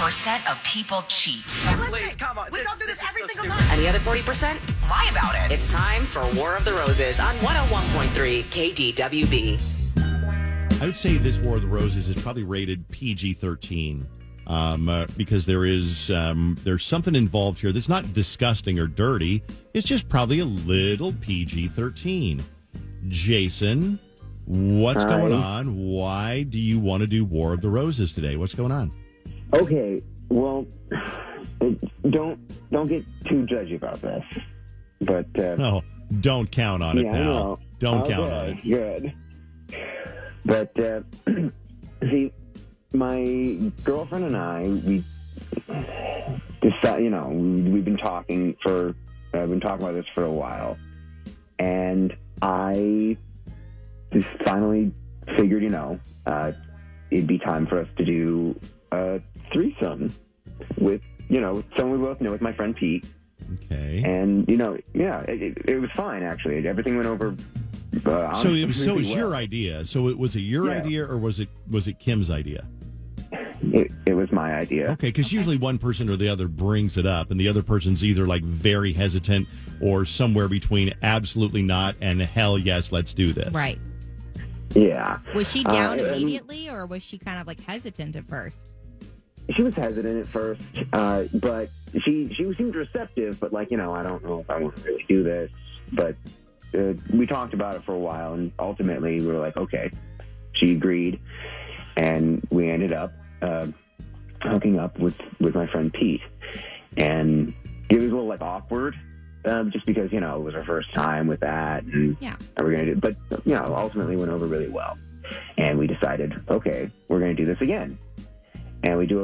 40% of people cheat. Please, come on. We go through this every so single stupid. time. And the other 40%? Lie about it. It's time for War of the Roses on 101.3 KDWB. I would say this War of the Roses is probably rated PG-13 because there's something involved here that's not disgusting or dirty. It's just probably a little PG-13. Jason, what's going on? Why do you want to do War of the Roses today? What's going on? Okay, well, don't get too judgy about this, but No, don't count on it, yeah, pal. I know. Don't count on it. Good. But see, my girlfriend and I, we decide, we've been talking about this for a while, and I just finally figured, it'd be time for us to do a threesome with, someone we both know, with my friend Pete. Okay. And, it was fine, actually. Everything went over. So it was really well. your idea. So was it your idea or was it Kim's idea? It was my idea. Okay, because usually one person or the other brings it up, and the other person's either like very hesitant or somewhere between absolutely not and hell yes, let's do this. Right. Yeah. Was she down immediately, or was she kind of like hesitant at first? She was hesitant at first, but she seemed receptive. But I don't know if I want to really do this. But we talked about it for a while, and ultimately we were like, okay. She agreed, and we ended up hooking up with my friend Pete, and it was a little awkward, just because it was our first time with that, and we're gonna do. But ultimately went over really well, and we decided, okay, we're gonna do this again. And we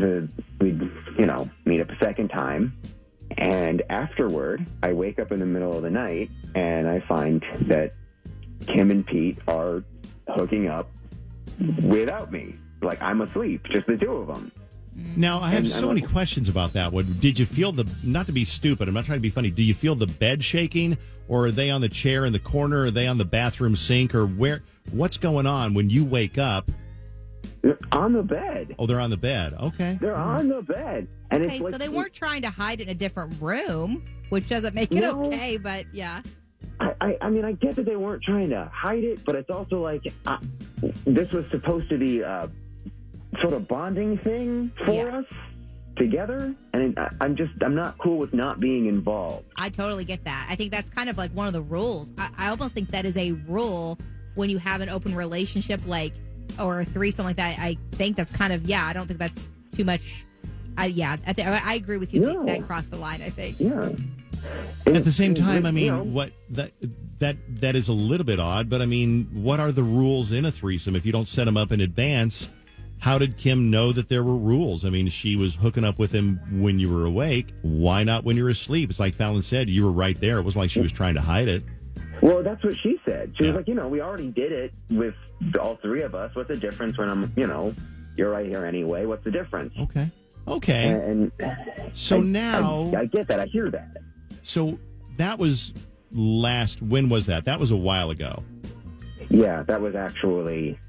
meet up a second time. And afterward, I wake up in the middle of the night and I find that Kim and Pete are hooking up without me. Like, I'm asleep, just the two of them. Now, I have so many questions about that one. Did you feel not to be stupid, I'm not trying to be funny, do you feel the bed shaking? Or are they on the chair in the corner? Are they on the bathroom sink? Or what's going on when you wake up? They're on the bed. Oh, they're on the bed. Okay. They're on the bed. And Okay, so they weren't trying to hide it in a different room, which doesn't make it okay, but yeah. I mean, I get that they weren't trying to hide it, but it's also this was supposed to be a sort of bonding thing for us together, and I'm not cool with not being involved. I totally get that. I think that's kind of like one of the rules. I almost think that is a rule when you have an open relationship, or a threesome like that. I think that's kind of, I don't think that's too much. I agree with you. No. That crossed the line, I think. Yeah. At the same time, I mean, what that is a little bit odd, but I mean, what are the rules in a threesome? If you don't set them up in advance, how did Kim know that there were rules? I mean, she was hooking up with him when you were awake. Why not when you're asleep? It's like Fallon said, you were right there. It wasn't like she was trying to hide it. Well, that's what she said. She was like, we already did it with all three of us. What's the difference when I'm, you're right here anyway? What's the difference? Okay. And so now I get that. I hear that. So that was when was that? That was a while ago. Yeah, that was actually,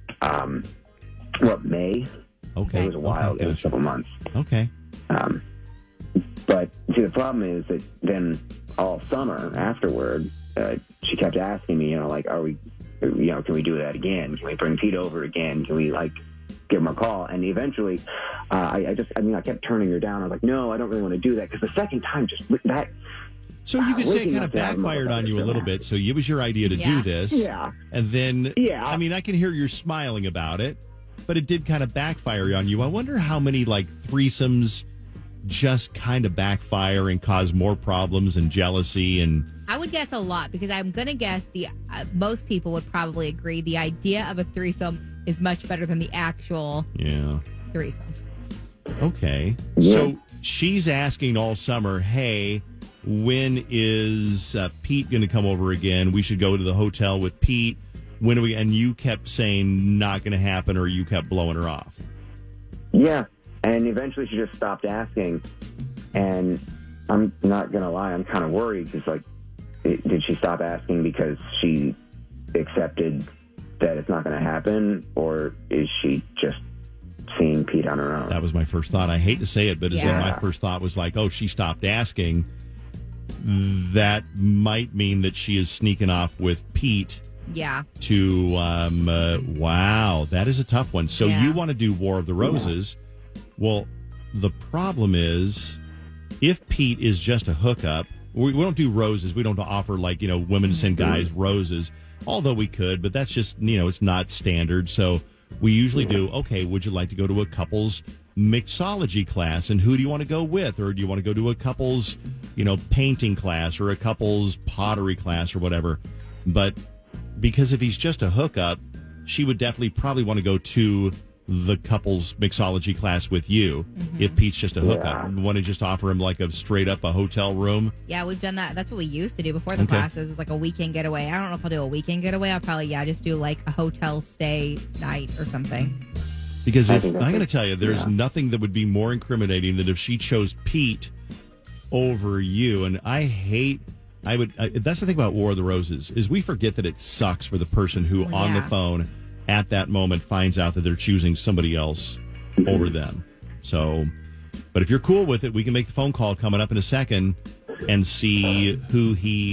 May? Okay. It was a while. Okay, it was a couple months. Okay. But see, the problem is that then all summer afterward, she kept asking me, are we, can we do that again? Can we bring Pete over again? Can we give him a call? And eventually, I kept turning her down. I was like, no, I don't really want to do that, because the second time, just that. So you could say it kind of backfired on you a little bit. So it was your idea to do this. Yeah. And then, I mean, I can hear you're smiling about it, but it did kind of backfire on you. I wonder how many threesomes just kind of backfire and cause more problems and jealousy. And I would guess a lot, because I'm going to guess most people would probably agree the idea of a threesome is much better than the actual threesome. Okay. Yeah. So she's asking all summer, hey, when is Pete going to come over again? We should go to the hotel with Pete. When are we? And you kept saying not going to happen, or you kept blowing her off. Yeah. And eventually she just stopped asking. And I'm not going to lie, I'm kind of worried, because did she stop asking because she accepted that it's not going to happen, or is she just seeing Pete on her own. That was my first thought. I hate to say it, but my first thought was like, oh, she stopped asking. That might mean that she is sneaking off with Pete. Yeah. To, wow, that is a tough one. So you want to do War of the Roses. Yeah. Well, the problem is, if Pete is just a hookup, we don't do roses. We don't offer, like, women send guys roses, although we could, but that's just, it's not standard. So we usually do, okay, would you like to go to a couple's mixology class, and who do you want to go with? Or do you want to go to a couple's, painting class or a couple's pottery class or whatever? But because if he's just a hookup, she would definitely probably want to go to the couple's mixology class with you. If Pete's just a hookup. Want to just offer him like a hotel room? Yeah, we've done that. That's what we used to do before the classes. It was like a weekend getaway. I don't know if I'll do a weekend getaway. I'll probably, just do like a hotel stay night or something. Because I'm going to tell you, there's nothing that would be more incriminating than if she chose Pete over you. And that's the thing about War of the Roses, is we forget that it sucks for the person who on the phone at that moment finds out that they're choosing somebody else over them. So, but if you're cool with it, we can make the phone call coming up in a second and see who she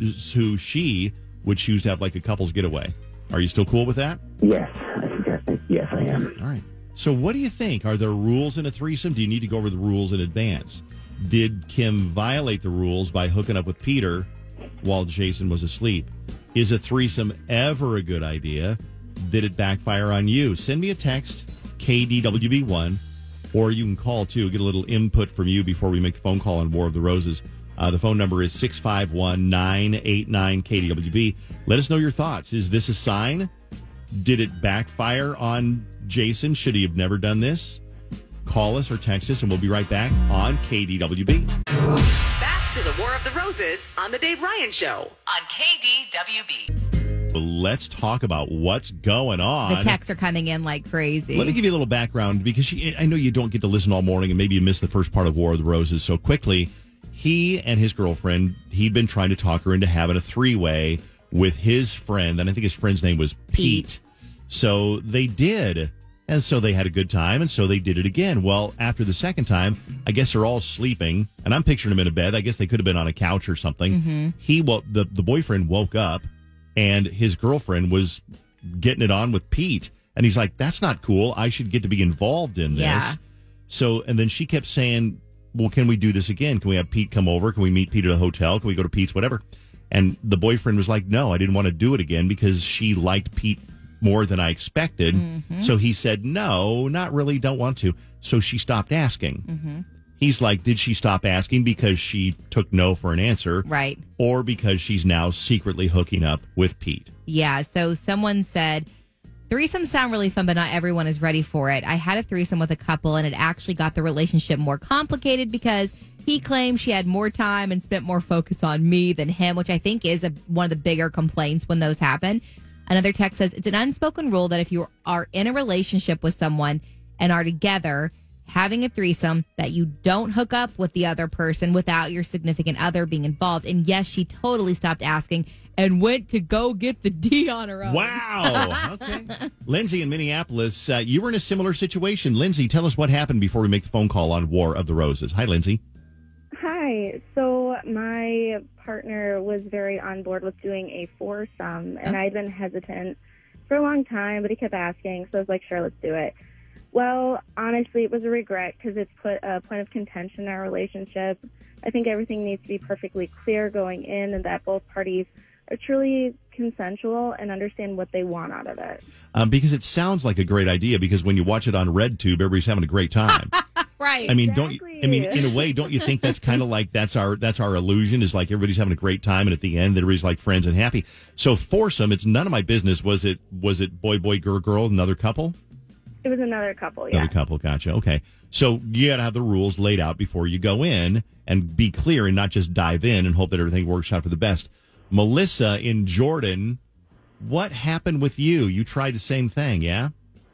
would choose to have like a couple's getaway. Are you still cool with that? Yes, yes, I am. All right. So what do you think? Are there rules in a threesome? Do you need to go over the rules in advance? Did Kim violate the rules by hooking up with Peter while Jason was asleep? Is a threesome ever a good idea? Did it backfire on you? Send me a text, KDWB1, or you can call, too. Get a little input from you before we make the phone call on War of the Roses. The phone number is 651-989-KDWB. Let us know your thoughts. Is this a sign? Did it backfire on Jason? Should he have never done this? Call us or text us, and we'll be right back on KDWB. Back to the War of the Roses on The Dave Ryan Show on KDWB. Let's talk about what's going on. The texts are coming in like crazy. Let me give you a little background, because I know you don't get to listen all morning, and maybe you missed the first part of War of the Roses. So quickly, he and his girlfriend, he'd been trying to talk her into having a three-way with his friend, and I think his friend's name was Pete. So they did. And so they had a good time, and so they did it again. Well, after the second time, I guess they're all sleeping, and I'm picturing them in a bed. I guess they could have been on a couch or something. The boyfriend woke up, and his girlfriend was getting it on with Pete. And he's like, that's not cool. I should get to be involved in this. Yeah. So, and then she kept saying, well, can we do this again? Can we have Pete come over? Can we meet Pete at a hotel? Can we go to Pete's, whatever? And the boyfriend was like, no, I didn't want to do it again because she liked Pete more than I expected. So he said, no, not really, don't want to. So she stopped asking. He's like, did she stop asking because she took no for an answer? Right. Or because she's now secretly hooking up with Pete? Yeah, so someone said, threesomes sound really fun, but not everyone is ready for it. I had a threesome with a couple, and it actually got the relationship more complicated because he claimed she had more time and spent more focus on me than him, which I think is one of the bigger complaints when those happen. Another text says, it's an unspoken rule that if you are in a relationship with someone and are together having a threesome, that you don't hook up with the other person without your significant other being involved. And yes, she totally stopped asking and went to go get the D on her own. Wow. Okay. Lindsay in Minneapolis, you were in a similar situation. Lindsay, tell us what happened before we make the phone call on War of the Roses. Hi, Lindsay. Hi. So my partner was very on board with doing a foursome, and I'd been hesitant for a long time, but he kept asking, so I was like, sure, let's do it. Well, honestly, it was a regret because it's put a point of contention in our relationship. I think everything needs to be perfectly clear going in, and that both parties are truly consensual and understand what they want out of it. Because it sounds like a great idea, because when you watch it on RedTube, everybody's having a great time. Right. I mean, exactly. In a way, don't you think that's kind of like that's our illusion, is like everybody's having a great time, and at the end everybody's like friends and happy. So foursome, it's none of my business. Was it boy, girl, another couple? It was another couple, yeah. Another couple, gotcha. Okay. So you got to have the rules laid out before you go in and be clear and not just dive in and hope that everything works out for the best. Melissa in Jordan, what happened with you? You tried the same thing, yeah?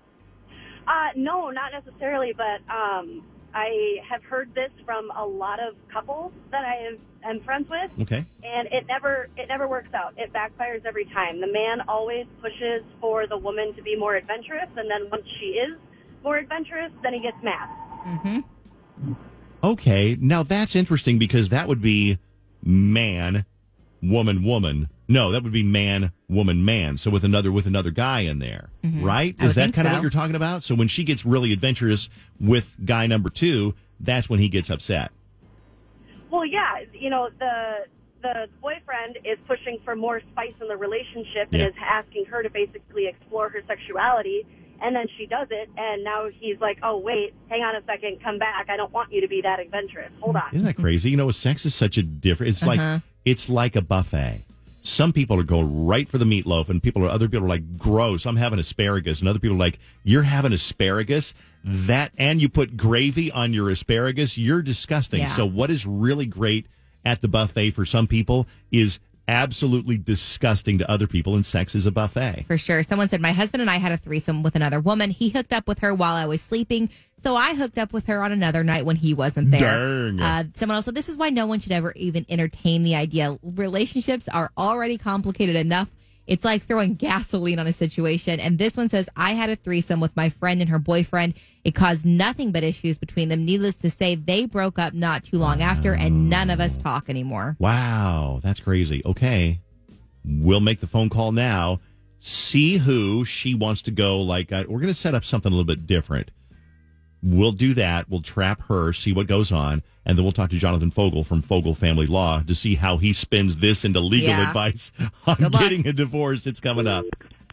No, not necessarily, but I have heard this from a lot of couples that I am friends with. Okay. And it never works out. It backfires every time. The man always pushes for the woman to be more adventurous, and then once she is, more adventurous, then he gets mad. Mm-hmm. Okay, now that's interesting because that would be man, woman, woman. No, that would be man, woman, man. So with another guy in there, right? I Is would that think kind of so. what you're talking about? So when she gets really adventurous with guy number 2, that's when he gets upset. Well, yeah, the boyfriend is pushing for more spice in the relationship and Yeah. is asking her to basically explore her sexuality, and then she does it, and now he's like, oh, wait, hang on a second, come back. I don't want you to be that adventurous. Hold on. Isn't that crazy? You know, sex is such a different. It's like a buffet. Some people are going right for the meatloaf, and other people are like, gross. I'm having asparagus, and other people are like, you're having asparagus. And you put gravy on your asparagus. You're disgusting. Yeah. So what is really great at the buffet for some people is absolutely disgusting to other people, and sex is a buffet. For sure. Someone said, my husband and I had a threesome with another woman. He hooked up with her while I was sleeping, so I hooked up with her on another night when he wasn't there. Dang. Someone else said, this is why no one should ever even entertain the idea. Relationships are already complicated enough. It's like throwing gasoline on a situation. And this one says, I had a threesome with my friend and her boyfriend. It caused nothing but issues between them. Needless to say, they broke up not too long after, and none of us talk anymore. Wow, that's crazy. Okay, we'll make the phone call now. See who she wants to go. We're going to set up something a little bit different. We'll do that. We'll trap her, see what goes on, and then we'll talk to Jonathan Fogel from Fogel Family Law to see how he spins this into legal advice on Good luck. getting a divorce. It's coming up.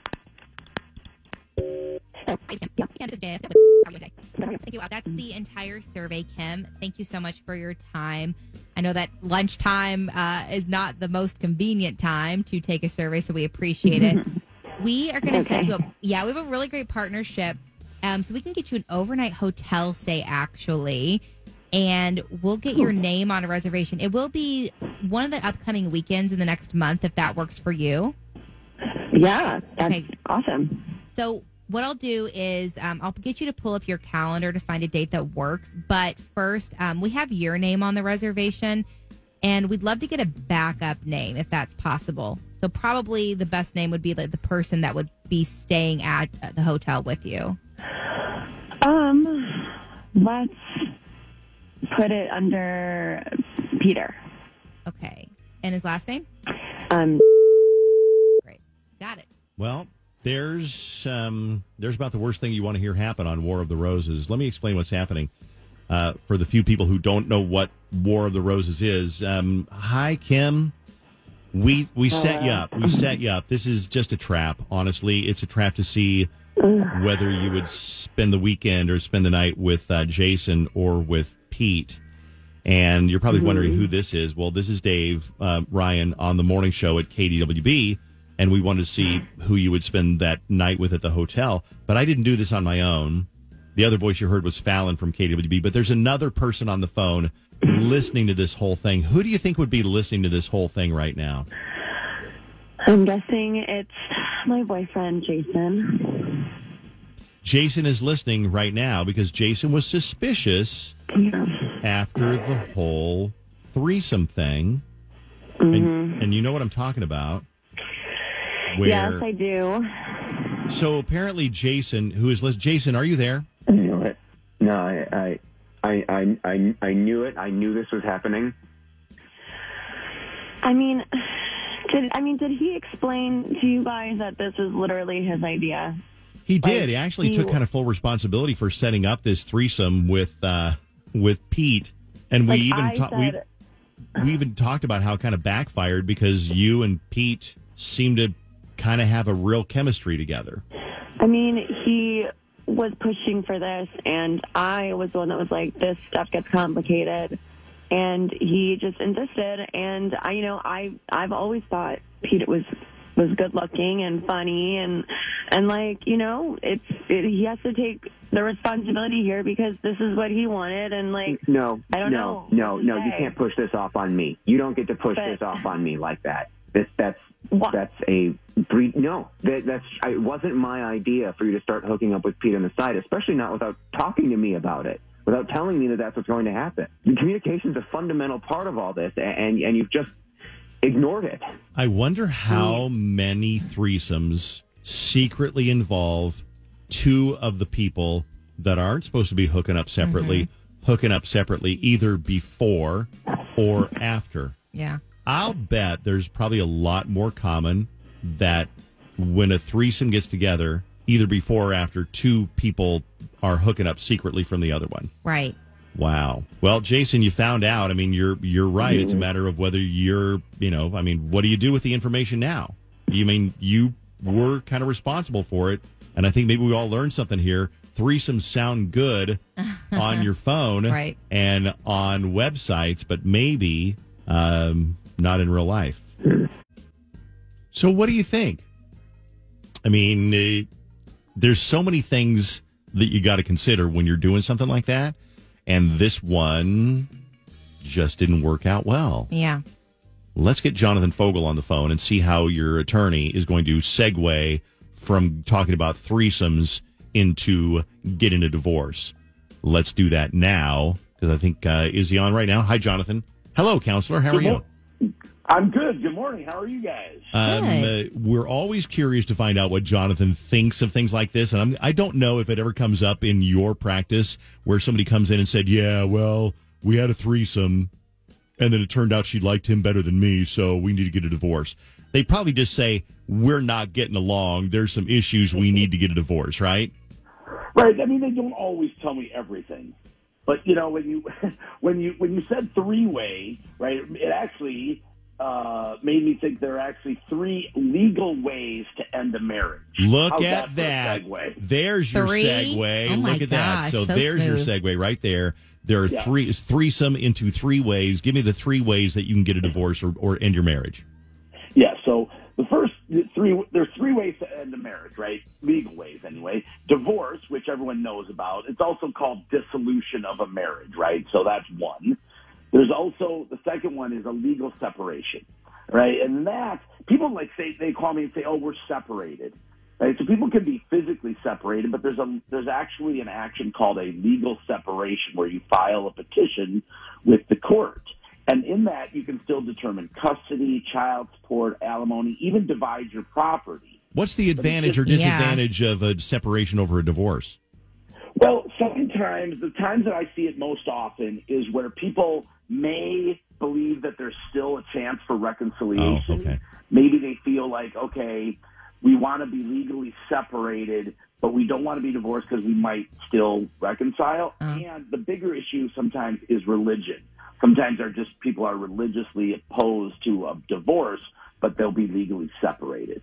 Thank you. That's the entire survey, Kim. Thank you so much for your time. I know that lunchtime is not the most convenient time to take a survey, so we appreciate it. We are going to set you up. Yeah, we have a really great partnership. So we can get you an overnight hotel stay, actually, and we'll get your name on a reservation. It will be one of the upcoming weekends in the next month, if that works for you. Yeah, that's Okay. awesome. So what I'll do is I'll get you to pull up your calendar to find a date that works. But first, we have your name on the reservation, and we'd love to get a backup name if that's possible. So probably the best name would be like the person that would be staying at the hotel with you. Let's put it under Peter. Okay. And his last name? Great. Got it. Well, there's about the worst thing you want to hear happen on War of the Roses. Let me explain what's happening for the few people who don't know what War of the Roses is. Hi, Kim. We set you up. We set you up. This is just a trap. Honestly, it's a trap to see whether you would spend the weekend or spend the night with Jason or with Pete. And you're probably wondering who this is. Well, this is Dave Ryan on the morning show at KDWB, and we wanted to see who you would spend that night with at the hotel. But I didn't do this on my own. The other voice you heard was Fallon from KDWB, but there's another person on the phone listening to this whole thing. Who do you think would be listening to this whole thing right now? I'm guessing it's my boyfriend, Jason. Jason is listening right now because Jason was suspicious after the whole threesome thing. And you know what I'm talking about. Where, Yes, I do. So apparently Jason, who is listening, Jason, are you there? I knew it. No, I knew it. I knew this was happening. Did he explain to you guys that this is literally his idea? He did. He actually took kind of full responsibility for setting up this threesome with Pete, and we even talked about how it kind of backfired because you and Pete seemed to kind of have a real chemistry together. I mean, he was pushing for this, and I was the one that was like, this stuff gets complicated. And he just insisted, and I've always thought Pete was good looking and funny, and he has to take the responsibility here because this is what he wanted, and No, I don't know. No, you can't push this off on me. You don't get to push this off on me like that. It wasn't my idea for you to start hooking up with Pete on the side, especially not without talking to me about it. Without telling me that that's what's going to happen. Communication is a fundamental part of all this, and you've just ignored it. I wonder how many threesomes secretly involve two of the people that aren't supposed to be hooking up separately either before or after. Yeah. I'll bet there's probably a lot more common that when a threesome gets together, either before or after, two people are hooking up secretly from the other one. Right. Wow. Well, Jason, you found out. I mean, you're right. It's a matter of whether you're, what do you do with the information now? You mean you were kind of responsible for it, and I think maybe we all learned something here. Threesomes sound good on your phone right. and on websites, but maybe not in real life. So what do you think? I mean, there's so many things that you got to consider when you're doing something like that, and this one just didn't work out well. Yeah. Let's get Jonathan Fogel on the phone and see how your attorney is going to segue from talking about threesomes into getting a divorce. Let's do that now, because I think, is he on right now? Hi, Jonathan. Hello, counselor. How are you? I'm good. Good morning. How are you guys? We're always curious to find out what Jonathan thinks of things like this. And I don't know if it ever comes up in your practice where somebody comes in and said, yeah, well, we had a threesome, and then it turned out she liked him better than me, so we need to get a divorce. They probably just say, we're not getting along. There's some issues. We need to get a divorce, right? Right. I mean, they don't always tell me everything. But, when you said three-way, right, it actually made me think there are actually three legal ways to end a marriage. Look at that. There's your segue. Oh my Look at that. gosh, So smooth. there's your segue right there. There are threesome into three ways. Give me the three ways that you can get a divorce or end your marriage. Yeah, so there's three ways to end a marriage, right? Legal ways, anyway. Divorce, which everyone knows about. It's also called dissolution of a marriage, right? So that's one. There's also, the second one is a legal separation, right? And that, people they call me and say, oh, we're separated, right? So people can be physically separated, but there's actually an action called a legal separation where you file a petition with the court. And in that, you can still determine custody, child support, alimony, even divide your property. What's the advantage or disadvantage of a separation over a divorce? Well, sometimes, the times that I see it most often is where people may believe that there's still a chance for reconciliation. Oh, okay. Maybe they feel like, okay, we want to be legally separated, but we don't want to be divorced because we might still reconcile. And the bigger issue sometimes is religion. Sometimes people are religiously opposed to a divorce, but they'll be legally separated.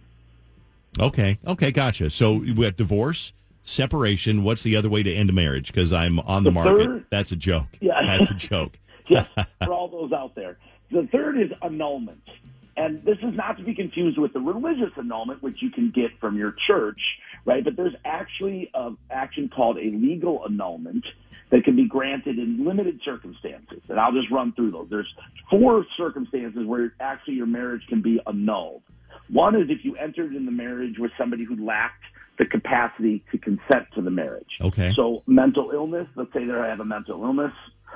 Okay, gotcha. So we have divorce, separation. What's the other way to end a marriage? Because I'm on the market. That's a joke. Yeah. That's a joke. Yes, for all those out there. The third is annulment. And this is not to be confused with the religious annulment, which you can get from your church, right? But there's actually an action called a legal annulment that can be granted in limited circumstances. And I'll just run through those. There's 4 circumstances where actually your marriage can be annulled. One is if you entered in the marriage with somebody who lacked the capacity to consent to the marriage. Okay. So mental illness, let's say they have a mental illness,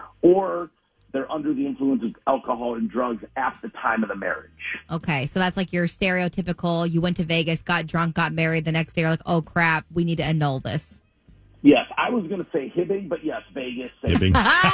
or they're under the influence of alcohol and drugs at the time of the marriage. Okay, so that's like your stereotypical, you went to Vegas, got drunk, got married, the next day you're like, oh crap, we need to annul this. Yes, I was going to say hibbing, but yes, Vegas. Hibbing.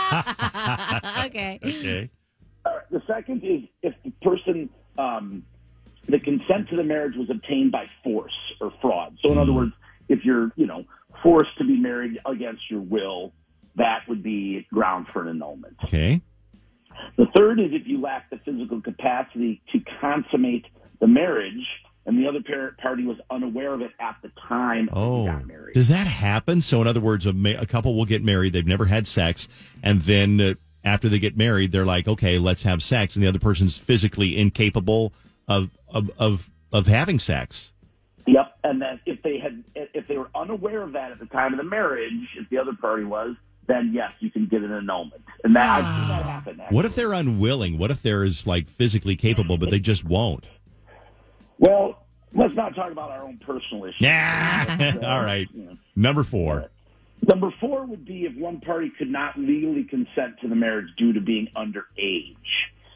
Okay. Okay. All right. The second is if the person, the consent to the marriage was obtained by force or fraud. So in other words, if you're, forced to be married against your will, that would be ground for an annulment. Okay. The third is if you lack the physical capacity to consummate the marriage and the other party was unaware of it at the time they got married. Does that happen? So in other words, a couple will get married, they've never had sex, and then after they get married, they're like, okay, let's have sex, and the other person's physically incapable of having sex. Yep, and then if they were unaware of that at the time of the marriage, if the other party was, then yes, you can get an annulment. And that I've seen that happen. Actually. What if they're unwilling? What if they're physically capable, but they just won't? Well, let's not talk about our own personal issues. Yeah. All right. Number 4. Number 4 would be if one party could not legally consent to the marriage due to being underage.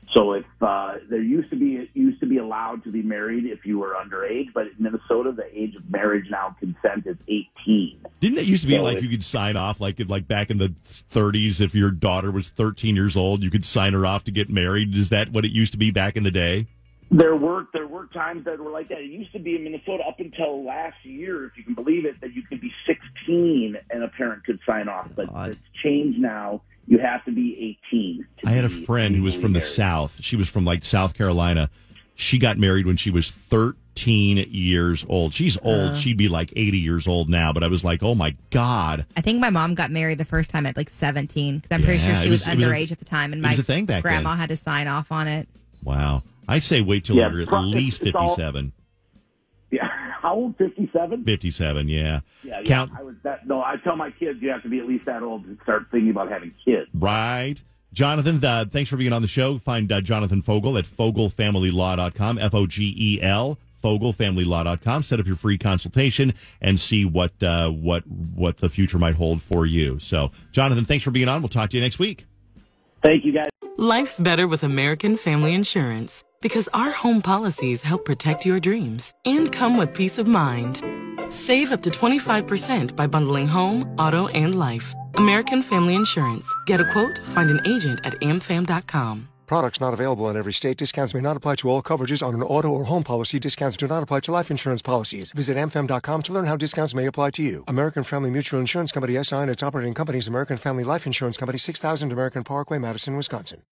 So if it used to be allowed to be married if you were underage, but in Minnesota, the age of marriage now consent is 18. Didn't it used to be like you could sign off like back in the 30s if your daughter was 13 years old, you could sign her off to get married? Is that what it used to be back in the day? There were times that were like that. It used to be in Minnesota up until last year, if you can believe it, that you could be 16 and a parent could sign off. But it's changed now. You have to be 18. I had a friend who was from the South. She was from like South Carolina. She got married when she was 13 years old. She's old. She'd be like 80 years old now. But I was like, oh my God. I think my mom got married the first time at like 17 because I'm pretty sure she was underage at the time. And my grandma had to sign off on it. Wow. I say wait till you're at least 57. Yeah. How old? 57? 57, yeah. Yeah, I tell my kids you have to be at least that old to start thinking about having kids. Right. Jonathan, thanks for being on the show. Find Jonathan Fogel at FogelFamilyLaw.com, Fogel, FogelFamilyLaw.com. Set up your free consultation and see what the future might hold for you. So, Jonathan, thanks for being on. We'll talk to you next week. Thank you, guys. Life's better with American Family Insurance because our home policies help protect your dreams and come with peace of mind. Save up to 25% by bundling home, auto, and life. American Family Insurance. Get a quote, find an agent at amfam.com. Products not available in every state. Discounts may not apply to all coverages on an auto or home policy. Discounts do not apply to life insurance policies. Visit amfam.com to learn how discounts may apply to you. American Family Mutual Insurance Company, SI, and its operating companies, American Family Life Insurance Company, 6000 American Parkway, Madison, Wisconsin.